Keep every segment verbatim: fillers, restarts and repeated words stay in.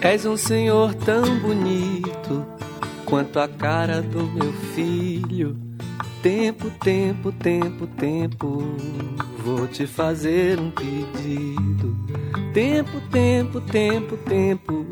És um senhor tão bonito quanto a cara do meu filho. Tempo, tempo, tempo, tempo, vou te fazer um pedido. Tempo, tempo, tempo, tempo.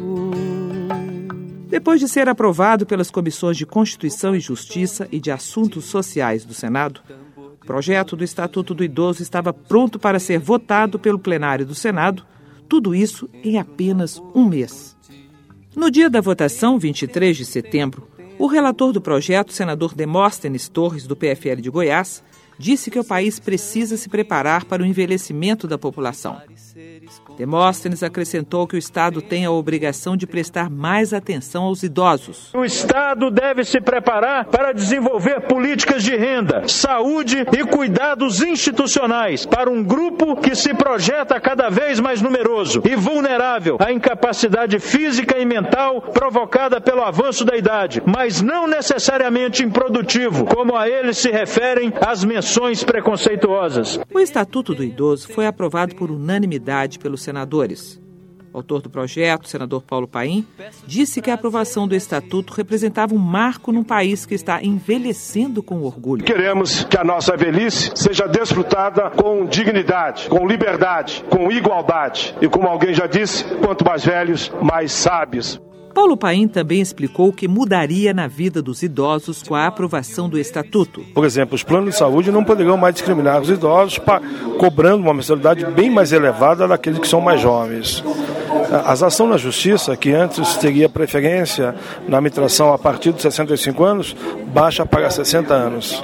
Depois de ser aprovado pelas comissões de Constituição e Justiça e de Assuntos Sociais do Senado, o projeto do Estatuto do Idoso estava pronto para ser votado pelo plenário do Senado, tudo isso em apenas um mês. No dia da votação, vinte e três de setembro, o relator do projeto, senador Demóstenes Torres, do P F L de Goiás, disse que o país precisa se preparar para o envelhecimento da população. Demóstenes acrescentou que o Estado tem a obrigação de prestar mais atenção aos idosos. O Estado deve se preparar para desenvolver políticas de renda, saúde e cuidados institucionais para um grupo que se projeta cada vez mais numeroso e vulnerável à incapacidade física e mental provocada pelo avanço da idade, mas não necessariamente improdutivo, como a ele se referem as menções preconceituosas. O Estatuto do Idoso foi aprovado por unanimidade pelos senadores. O autor do projeto, o senador Paulo Paim, disse que a aprovação do Estatuto representava um marco num país que está envelhecendo com orgulho. Queremos que a nossa velhice seja desfrutada com dignidade, com liberdade, com igualdade. E como alguém já disse, quanto mais velhos, mais sábios. Paulo Paim também explicou o que mudaria na vida dos idosos com a aprovação do Estatuto. Por exemplo, os planos de saúde não poderão mais discriminar os idosos, cobrando uma mensalidade bem mais elevada daqueles que são mais jovens. As ações na justiça, que antes teria preferência na arbitração a partir de sessenta e cinco anos, baixa para sessenta anos.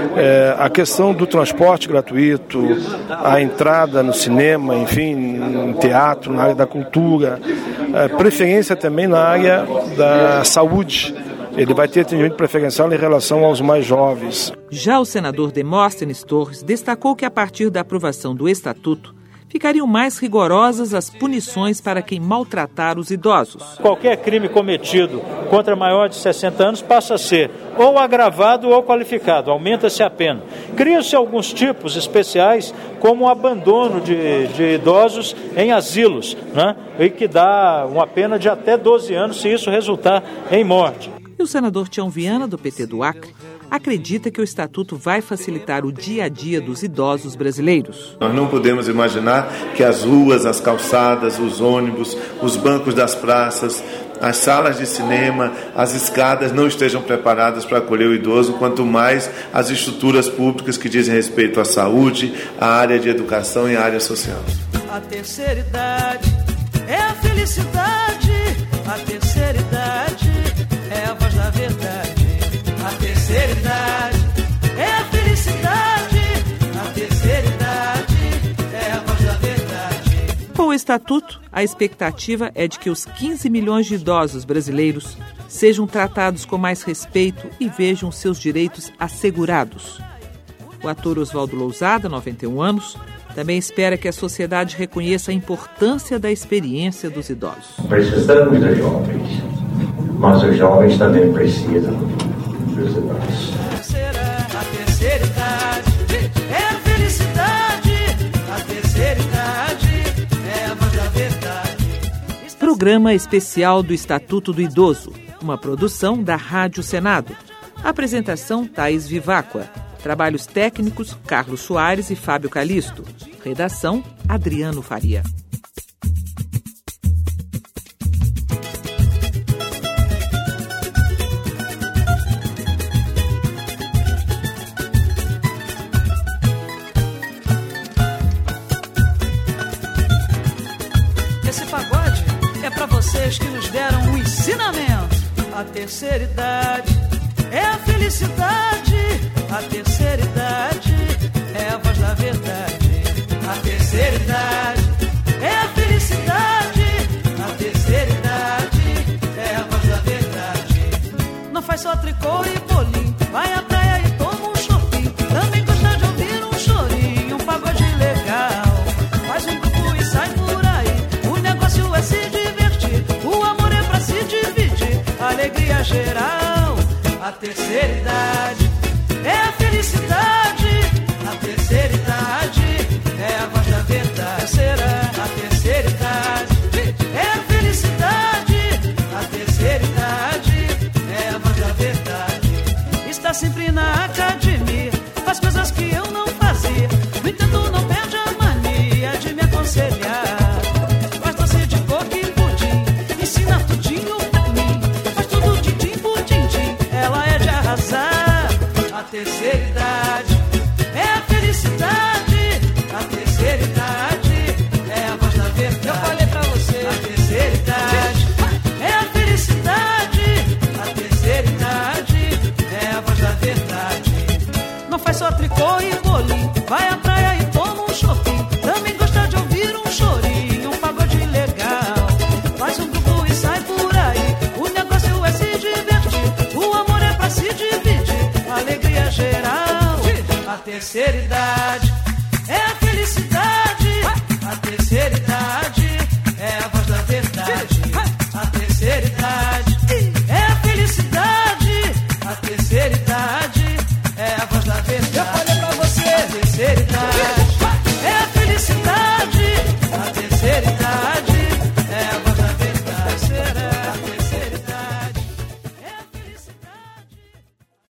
É, a questão do transporte gratuito, a entrada no cinema, enfim, no teatro, na área da cultura, é, preferência também na área da saúde. Ele vai ter atendimento preferencial em relação aos mais jovens. Já o senador Demóstenes Torres destacou que a partir da aprovação do Estatuto, ficariam mais rigorosas as punições para quem maltratar os idosos. Qualquer crime cometido contra maior de sessenta anos passa a ser ou agravado ou qualificado, aumenta-se a pena. Criam-se alguns tipos especiais, como o abandono de, de idosos em asilos, né? E que dá uma pena de até doze anos se isso resultar em morte. E o senador Tião Viana, do P T do Acre, acredita que o Estatuto vai facilitar o dia a dia dos idosos brasileiros. Nós não podemos imaginar que as ruas, as calçadas, os ônibus, os bancos das praças, as salas de cinema, as escadas não estejam preparadas para acolher o idoso, quanto mais as estruturas públicas que dizem respeito à saúde, à área de educação e à área social. A terceira idade é a felicidade, a terceira idade é a voz da verdade. A terceira idade é a felicidade, a terceira idade é a voz da verdade. Com o Estatuto, a expectativa é de que os quinze milhões de idosos brasileiros sejam tratados com mais respeito e vejam seus direitos assegurados. O ator Oswaldo Lousada, noventa e um anos, também espera que a sociedade reconheça a importância da experiência dos idosos. Precisamos dos jovens, mas os jovens também precisam dos idosos. A terceira idade é a felicidade, a terceira idade é a voz da verdade. Programa especial do Estatuto do Idoso, uma produção da Rádio Senado. Apresentação Thaís Viváqua. Trabalhos técnicos Carlos Soares e Fábio Calisto. Redação Adriano Faria. Esse pagode é pra vocês que nos deram um ensinamento. A terceira idade é a felicidade, a terceira idade é a voz da verdade. A terceira idade é a felicidade, a terceira idade é a voz da verdade. Não faz só tricô e bolinho, vai à praia e toma um chopinho. Também gosta de ouvir um chorinho, um pagode legal. Faz um grupo e sai por aí, o negócio é se divertir. O amor é pra se dividir, alegria geral. A terceira idade é a felicidade, a terceira idade é a voz da verdade. A terceira idade é a felicidade, terceira idade é a felicidade. A terceira idade